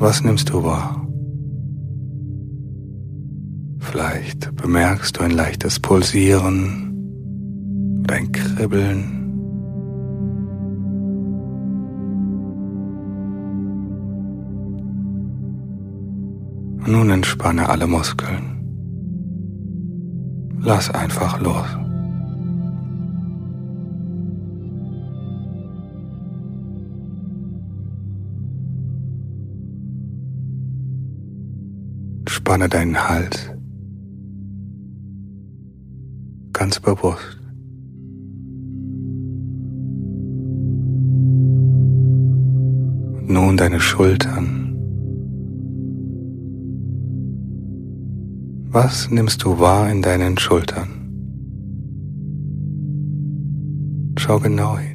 Was nimmst du wahr? Vielleicht bemerkst du ein leichtes Pulsieren oder ein Kribbeln. Und nun entspanne alle Muskeln. Lass einfach los. Spanne deinen Hals ganz bewusst. Und nun deine Schultern. Was nimmst du wahr in deinen Schultern? Schau genau hin.